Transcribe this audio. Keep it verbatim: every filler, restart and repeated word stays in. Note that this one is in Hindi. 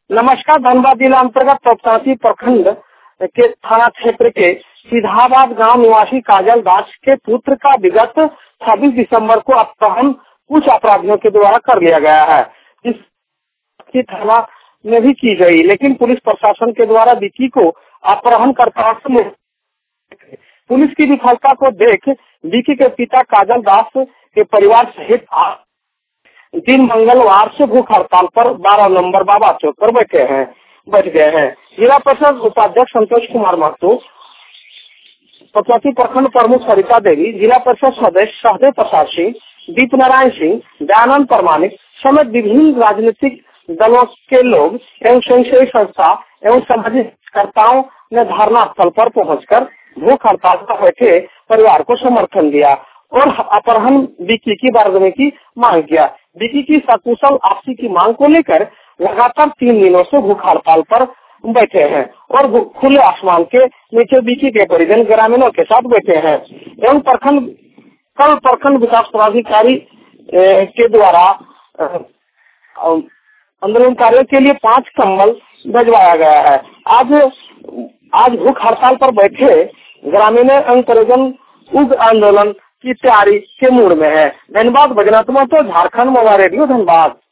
नमस्कार। धनबाद जिला अंतर्गत तपसासी प्रखंड के थाना क्षेत्र के सिधाबाद गांव निवासी काजल दास के पुत्र का विगत छब्बीस दिसंबर को अपहरण कुछ अपराधियों के द्वारा कर लिया गया है, जिसकी थाना में भी की गई, लेकिन पुलिस प्रशासन के द्वारा विक्की को अपहरणकर्ताओं से पुलिस की विफलता को देख विक्की के पिता काजल दास के परिवार सहित दिन मंगलवार से भूख हड़ताल पर बारह नंबर बाबा चौक पर बैठे हैं बैठ गए हैं। जिला परिषद उपाध्यक्ष संतोष कुमार महतो, पचासी प्रखंड प्रमुख सरिता देवी, जिला परिषद सदस्य सहदेव प्रसाद सिंह, दीप नारायण सिंह, दयानंद प्रमाणिक समेत विभिन्न राजनीतिक दलों के लोग एवं स्वयंसेवी संस्था एवं सामाजिक कर्ताओं ने धरना स्थल पर पहुंचकर भूख हड़ताल पर बैठे परिवार को समर्थन दिया और अपहरण विक्की की बरामदगी की मांग किया। विक्की की सकुशल वापसी की मांग को लेकर लगातार तीन दिनों से भूख हड़ताल पर बैठे हैं और खुले आसमान के नीचे विक्की के परिजन ग्रामीणों के साथ बैठे हैं एवं प्रखंड कल प्रखंड विकास पदाधिकारी के द्वारा आंदोलन कार्य के लिए पांच कम्बल भिजवाया गया है। आज आज भूख हड़ताल पर बैठे ग्रामीण एवं परिजन उग्र आंदोलन की तैयारी के मूड में है। धन्यवाद। बजनात्मा तो झारखंड मोबाइल रेडियो धनबाद।